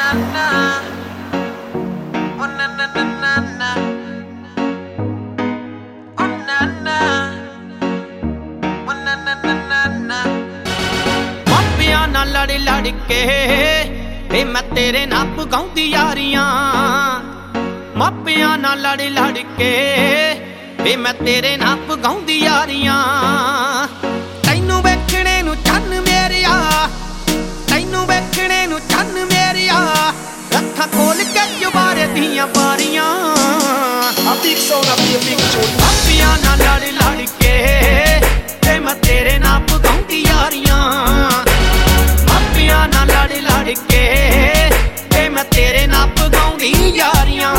मापिया ना लड़ लड़ के वे मैं तेरे नाल पगाउंदी यारियां मापिया ना लड़ लड़ के वे मैं तेरे नाल पगाउंदी यारियां तैनू वेखणे नू चन्न मेरिया तैनू वेखणे नू चन्न मेरिया रखा खोल के जुबारे दियां बारियां मापिया ना लड़ लड़ के वे मैं तेरे नाल पगाउंदी यारियां मापिया ना लड़ लड़ के वे मैं तेरे नाल पगाउंदी यारियां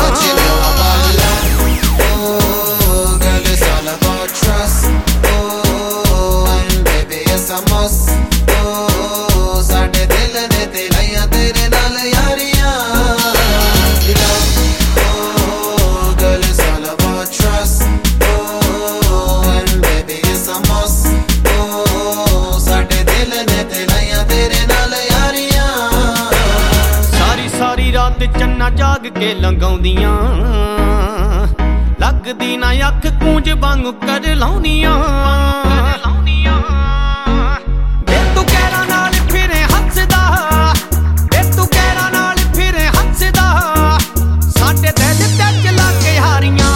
रात चन्ना जाग के लंगाउंदियां लगदी ना अख कूंज वांग कर लाउंदियां वे तू कहरा नाल फिरे हंसदा वे तू कहरा नाल फिरे हंसदा साडे दिल ते चला के हारियां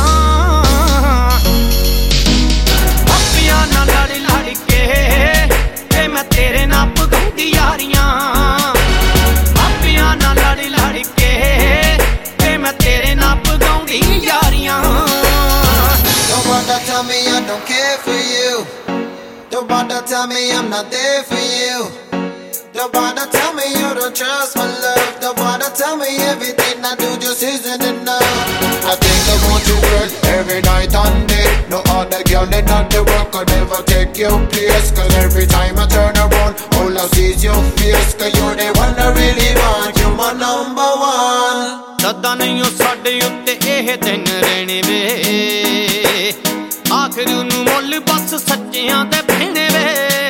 मापिया ना लड़ लड़ के वे मैं तेरे नाल पगाउंदी यारियां मापिया ना लड़ लड़ के वे मैं तेरे नाल पगाउंदी Yaariyan Don't wanna tell me I don't care for you. Don't wanna tell me I'm not there for you. Don't wanna tell me you don't trust my love. Don't wanna tell me everything I do just isn't enough. I think I want you girl every night and day. No other girl in all the world could ever take your place. Cause every time I turn around, all I see is your face. Cause you're the one I really want, you're my number one. सदा नहीं हो साडे उत्ते एह दिन रहने वे आखिर नू मुल बस सच्चियां ते भेणे वे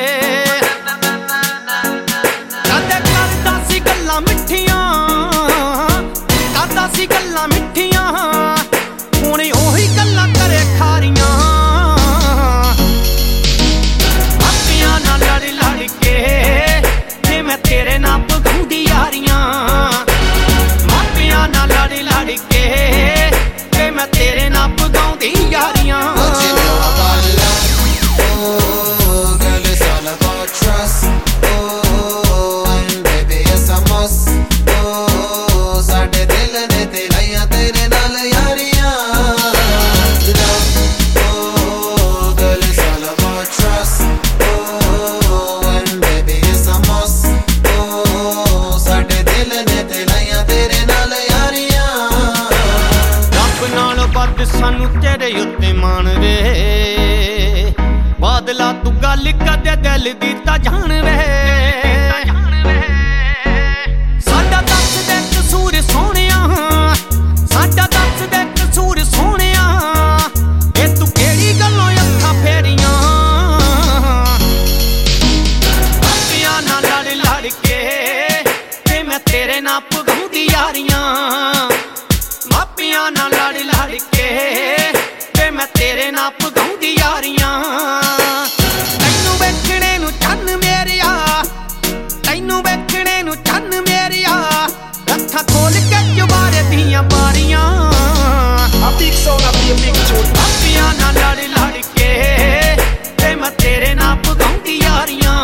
कदे करदा सी गल्लां मिठियां करदा सी गल्लां मिठियां हुण ओही गल्लां करे खारियां मापिया ना लड़ लड़ के जे मैं तेरे नाल पगाउंदी यारियां मापिया ना लड़ लड़ के वे मैं तेरे नाल पगाउंदी यारियां सानू तेरे उत्ते मान वे बादला तू गल कदे दिल दी तां जान वे साडा दस दे कसूर सोहणिया साडा दस दे कसूर सोहणिया ए तू केड़ी गल्लों अखां फेरियां मापिया ना लड़ लड़ के ते मैं तेरे नाल पगाउंदी यारियां मापिया ना लड़ लड़ के वे मैं तेरे नाल पगाउंदी यारियां तैनू वेखणे नू चन्न मेरिया तैनू वेखणे नू चन्न मेरिया रखा खोल के जुबारे दियां बारियां मापिया ना लड़ लड़ के वे मैं तेरे नाल पगाउंदी यारियां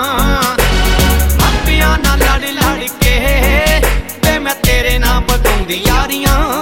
मापिया ना लड़ लड़ के वे मैं तेरे नाल पगाउंदी यारियां